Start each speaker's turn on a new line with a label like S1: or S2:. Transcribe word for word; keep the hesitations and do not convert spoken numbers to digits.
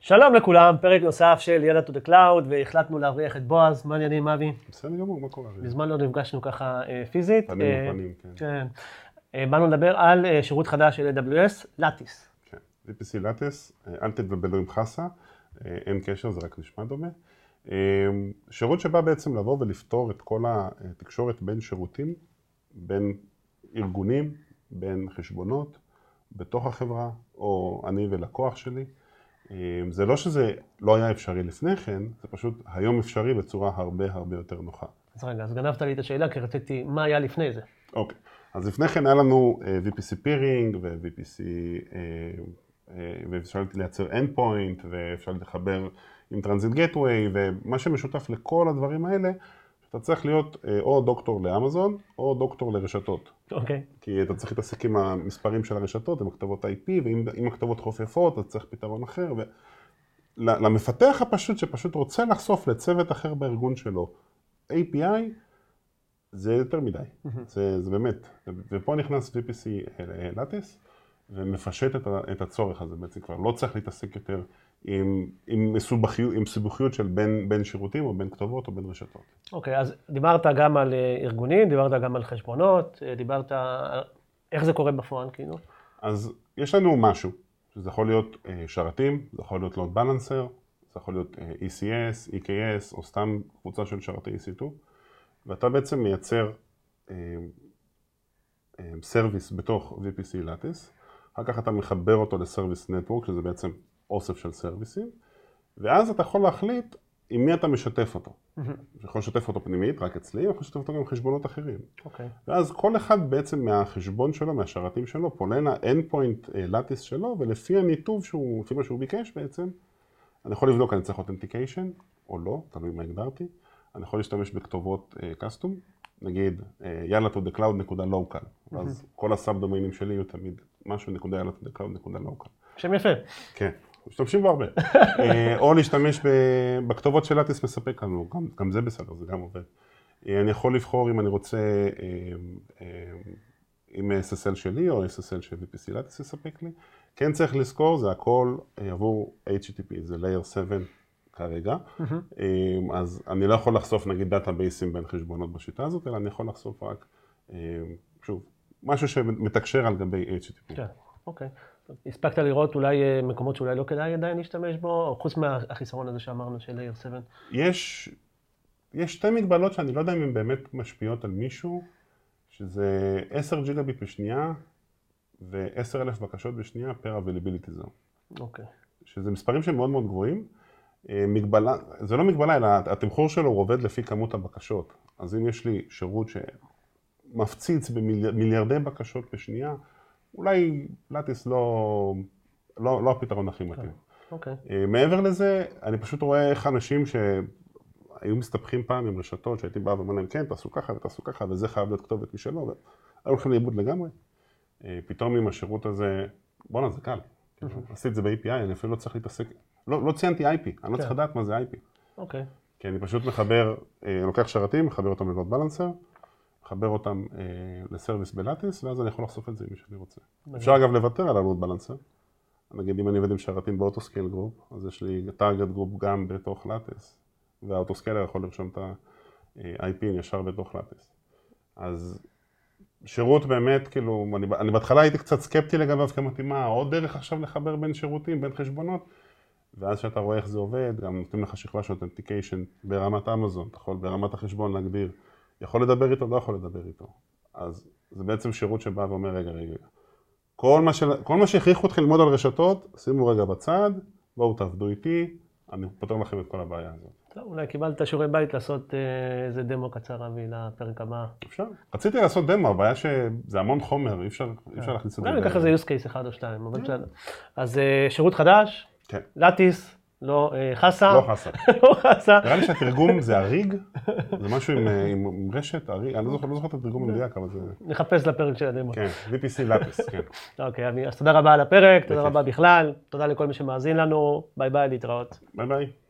S1: שלום לכולם, פרק נוסף של ידע to the cloud, והחלטנו להבריח את בועז. מה העניינים, אבי?
S2: בסדר גמור, מה קורה?
S1: בזמן לא נפגשנו ככה פיזית.
S2: פנים בפנים, כן.
S1: כן. באנו לדבר על שירות חדש של איי דאבליו אס, לטיס.
S2: כן, וי פי סי לטיס, אל תתבלבלו עם חסה, אין קשר, זה רק נשמע דומה. שירות שבא בעצם לבוא ולפתור את כל התקשורת בין שירותים, בין ארגונים, בין חשבונות, בתוך החברה, או אני ולקוח שלי. זה לא שזה לא היה אפשרי לפני כן, זה פשוט היום אפשרי בצורה הרבה הרבה יותר נוחה.
S1: אז רגע, אז גנבת לי את השאלה, כי רציתי מה היה לפני זה.
S2: אוקיי, אז לפני כן היה לנו וי פי סי Peering ו-וי פי סי, ואפשר לייצר endpoint, ואפשר לחבר עם Transit Gateway, ומה שמשותף לכל הדברים האלה, אתה צריך להיות או דוקטור לאמזון, או דוקטור לרשתות.
S1: אוקיי.
S2: כי אתה צריך להתעסק עם המספרים של הרשתות, עם הכתובות איי פי, ואם הכתובות חופפות, אז צריך פתרון אחר. ולמפתח הפשוט, שפשוט רוצה לחשוף לצוות אחר בארגון שלו, איי פי איי, זה יותר מדי. זה, זה באמת. ופה נכנס וי פי סי לטיס, ומפשט את הצורך הזה. בעצם כבר לא צריך להתעסק יותר עם, עם, מסובכיות, עם סיבוכיות של בין, בין שירותים או בין כתובות או בין רשתות.
S1: אוקיי, okay, אז דיברת גם על ארגונים, דיברת גם על חשבונות, דיברת על איך זה קורה בפועל, כאילו?
S2: אז יש לנו משהו, שזה יכול להיות שרתים, זה יכול להיות load balancer, זה יכול להיות אי סי אס, אי קיי אס, או סתם קבוצה של שרתי אי סי טו, ואתה בעצם מייצר סרוויס בתוך וי פי סי לטיס, אחר כך אתה מחבר אותו לסרוויס נטוורק, שזה בעצם אוסף של סרוויסים, ואז אתה יכול להחליט עם מי אתה משתף אותו. אתה יכול לשתף אותו פנימית, רק אצלי, או יכול לשתף אותו גם חשבונות אחרים.
S1: אוקיי.
S2: ואז כל אחד בעצם מהחשבון שלו, מהשרתים שלו, פונה לאנדפוינט לטיס שלו, ולפי הניתוב שהוא, לפי מה שהוא ביקש בעצם, אני יכול לבדוק, אני צריך אותנטיקיישן, או לא, תלוי מה הגדרתי. אני יכול להשתמש בכתובות קסטום, נגיד, יאללה to the cloud נקודה local. אז כל הסאב דומיינים שלי יהיו תמיד משהו נקודה יאללה to the cloud נקודה local.
S1: שם יפה.
S2: כן. משתמשים בו הרבה. או להשתמש בכתובות של לטיס מספק לנו, גם, גם זה בסדר, זה גם עובד. אני יכול לבחור אם אני רוצה עם אס אס אל שלי או אס אס אל של וי פי סי לטיס יספק לי. כן צריך לזכור, זה הכל עבור אייץ' טי טי פי, זה Layer שבע כרגע. אז אני לא יכול לחשוף נגיד דאטאבייסים בין חשבונות בשיטה הזאת, אלא אני יכול לחשוף רק, שוב, משהו שמתקשר על גבי אייץ' טי טי פי.
S1: כן, אוקיי. הספקת לראות אולי מקומות שאולי לא כדאי עדיין להשתמש בו, חוץ מהחיסרון הזה שאמרנו של Layer שבע?
S2: יש, יש שתי מגבלות שאני לא יודע אם הן באמת משפיעות על מישהו, שזה עשרה ג'יגביט בשנייה ו-עשרת אלפים בקשות בשנייה per availability zone.
S1: אוקיי. שזה
S2: מספרים שהם מאוד מאוד גבוהים. מגבלה, זה לא מגבלה, אלא התמחור שלו עובד לפי כמות הבקשות. אז אם יש לי שירות שמפציץ במיליארדי בקשות בשנייה, אולי לטיס לא, לא, לא הפתרון הכי מתאים.
S1: אוקיי.
S2: מעבר לזה, אני פשוט רואה איך אנשים שהיו מסתבכים פעם עם רשתות, שהייתי בא ואומר להם, כן, תעשו ככה ותעשו ככה, וזה חייב להיות כתובת משלו, והיו הולכים לאיבוד לגמרי. פתאום עם השירות הזה, בוא'נה, זה קל. עשיתי את זה ב-איי פי איי, אני אפילו לא צריך להתעסק, לא, לא ציינתי איי פי, אני לא צריך לדעת מה זה איי פי.
S1: אוקיי.
S2: כי אני פשוט מחבר, לוקח שרתים, מחבר אותם ללוד בלנסר, מחבר אותם אה, לסרוויס בלטיס, ואז אני יכול לחשוף את זה עם מי שאני רוצה. אפשר אגב לוותר על הלוד בלנסר. נגיד אם אני עובד עם שרתים באוטוסקייל גרופ, אז יש לי טארגט גרופ גם בתוך לטיס, והאוטוסקיילר יכול לרשום את ה-איי פי ישר בתוך לטיס. אז שירות באמת, כאילו, אני, אני בהתחלה הייתי קצת סקפטי לגביו כמתאימה, עוד דרך עכשיו לחבר בין שירותים, בין חשבונות, ואז שאתה רואה איך זה עובד, גם נותנים לך שכבה של אותנטיקיישן ברמת אמזון, אתה יכול ברמת החשבון להגדיר, יכול לדבר איתו, לא יכול לדבר איתו. אז זה בעצם שירות שבא ואומר, רגע, רגע, כל מה, של... כל מה שהכריחו אתכם ללמוד על רשתות, שימו רגע בצד, בואו תעבדו איתי, אני פותר לכם את כל הבעיה הזאת.
S1: טוב, אולי קיבלת שיעורי בית לעשות איזה דמו קצר אבי לפרק הבא.
S2: אפשר. רציתי לעשות דמו, הבעיה שזה המון חומר, אי אפשר, אי אפשר להכניס את זה.
S1: אולי ניקח איזה use case אחד או שתיים, אבל בסדר. אז שירות חדש, לטיס, לא חסה.
S2: לא חסה.
S1: לא חסה.
S2: נראה לי שהתרגום זה הריג, זה משהו עם, עם רשת, הריג, אני לא זוכר, לא זוכר את התרגום המדויק, אבל זה...
S1: נחפש לפרק של הדמו.
S2: כן, וי פי סי לטיס, כן.
S1: אוקיי, אז תודה רבה על הפרק, תודה רבה בכלל, תודה לכל מי שמאזין לנו, ביי ביי, להתראות.
S2: ביי ביי.